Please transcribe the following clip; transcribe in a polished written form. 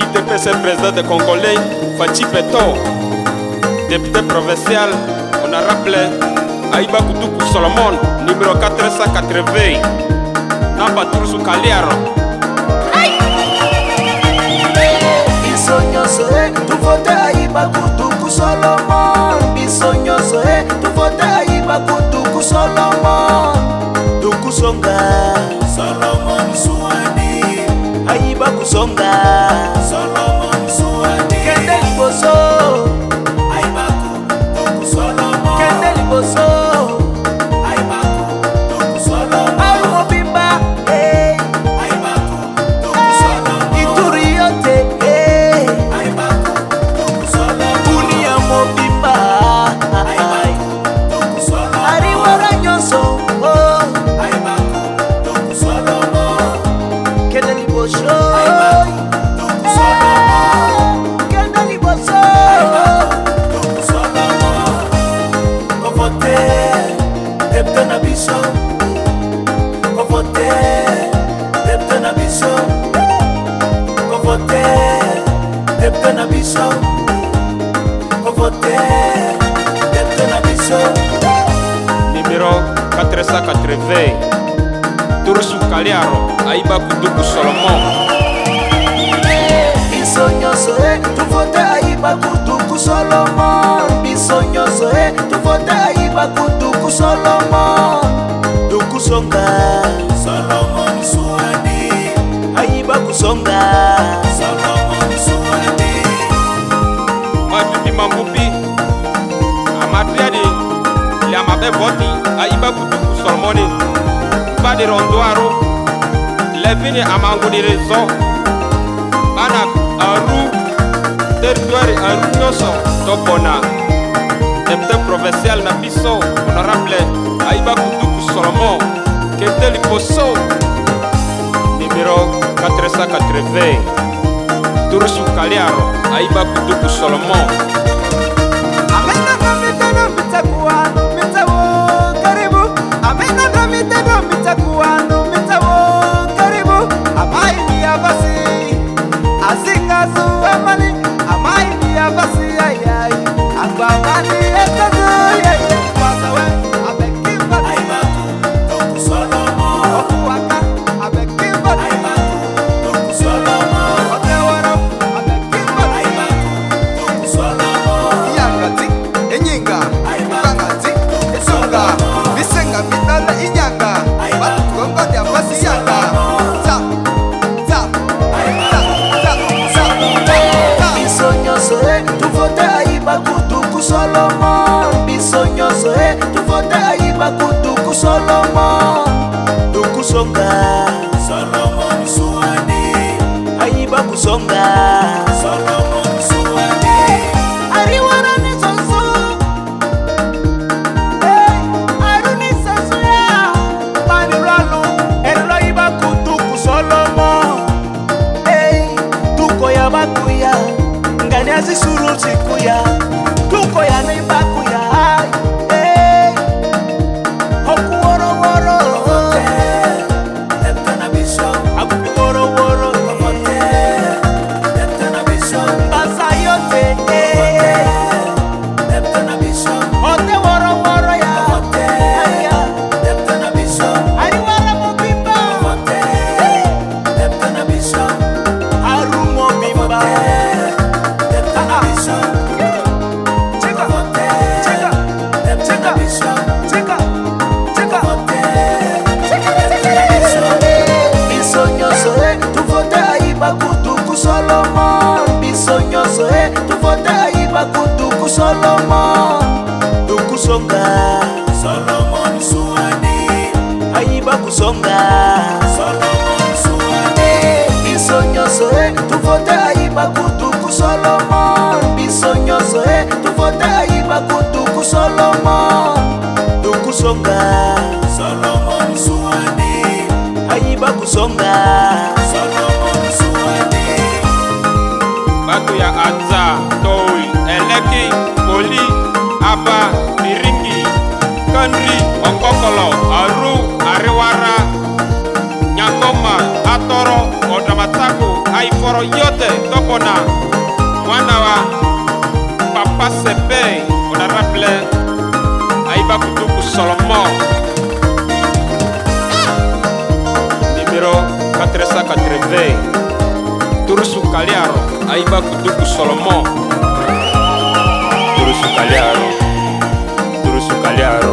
UDPS président de Congolais, Fachi Beto, député provincial, honorable Aïba Koutoukou Solomon, numéro 480, Namba Turusu Kaliaro. Bisognoso tu vote Aïba Koutoukou Solomon. Bisognoso tu vote Aïba Koutoukou Solomon. Tukusonga Solomon Suwadi, Aïba Kusonga Solomon Suwadi. Kende liboso Aïba Koutoukou Solomon. Kende liboso Aïba Koutoukou Solomon. Aïba Mobimba Aïba Koutoukou Solomon. Ituri yote Aïba Koutoukou Solomon. Bunia Mobimba Aïba Koutoukou Solomon. Ariwara nyonso Aïba Koutoukou Solomon. Kende liboso Aïba Koutoukou Solomon. Kende liboso Aïba Koutoukou Solomon. Kovote Depte na biso. Kovote Depte na biso. Kovote Depte na biso. Kovote Depte na biso. Numéro 480, Turusu Kaliaro, Aïba Koutoukou Solomon. Bisognoso tu vote Aïba Koutoukou Solomon. Bisognoso tu vote Aïba Koutoukou Solomon. Tukusonga Solomon Suwadi, Aïba Kusonga Solomon Suwadi. Mabibi Mambubi, Amatriadi, Liamabe Voti, Aïba Koutoukou Solomoni, Badi Rondoaro, Levini Amango di Rezo, Anak Aru, territoire Aru Nyoso, Topona, député provincial Nabiso, honorable Aïba Koutoukou Solomon, Kete Liposo, numéro 480, Turusu Kaliaro, Aïba Koutoukou Solomon. Amena kamitano mitakuano mitawo karibu. Amena kamitano mitakuano mitawo karibu. Amai ni abasi azinga zuamani. Amai ni abasi ayai agbamani etazu yai. Kwasawe abekimba Aïba Koutoukou Solomon. Okuwaka abekimba Aïba Koutoukou Solomon. Otewaro abekimba Aïba Koutoukou Solomon. Yangati enyinga Bangati esunga bisenga mitala inyanga batukongo dia basi yanga za za za za za. Bisognoso tu vote Aïba Koutoukou Solomon. Bisognoso tu vote Aïba Koutoukou Solomon. Tukusonga Solomon Suwadi, Aïba Kusonga Solomon Suwadi. Ariwara ni sonso Aruni sonso ya Maniralu Elo Aïba Koutoukou Solomon. Tuko ya bakuya Ngani azisuru sikuya. Tuko ya ni bakuya Hoku woro woro Depte na biso. Akupi woro woro Depte na biso. Basa yote Depte na biso. Ote woro woro ya Depte na biso. Ariwara Mobimba Depte na biso. Aru Mobimba Depte na biso. Cheka cheka Depte na biso. Cheka cheka Bisognoso tu vote Aïba Koutoukou Solomon. Bisognoso tu vote Aïba Koutoukou Solomon. Tukusonga Solomon Suwadi, Aïba Kusonga Solomon Suwadi. Bisognoso tu vote Aïba Koutoukou Solomon. Bisognoso tu vote Aïba Koutoukou Solomon. Tukusonga Solomon Suwadi, Aïba Kusonga Solomon Suwadi. Batu ya Adza, Toui, Eleki, Poli, Aba, Miringi, Kanri, Okokolo, Aru, Ariwara, Nyangoma, Atoro, Odamatako, Haifo woro yote topona mwana wa Papa Sepe honorable Aiba Kutuku Solomon numéro 480 Turusu Kaliaro Aiba Kutuku Solomon Turusu Kaliaro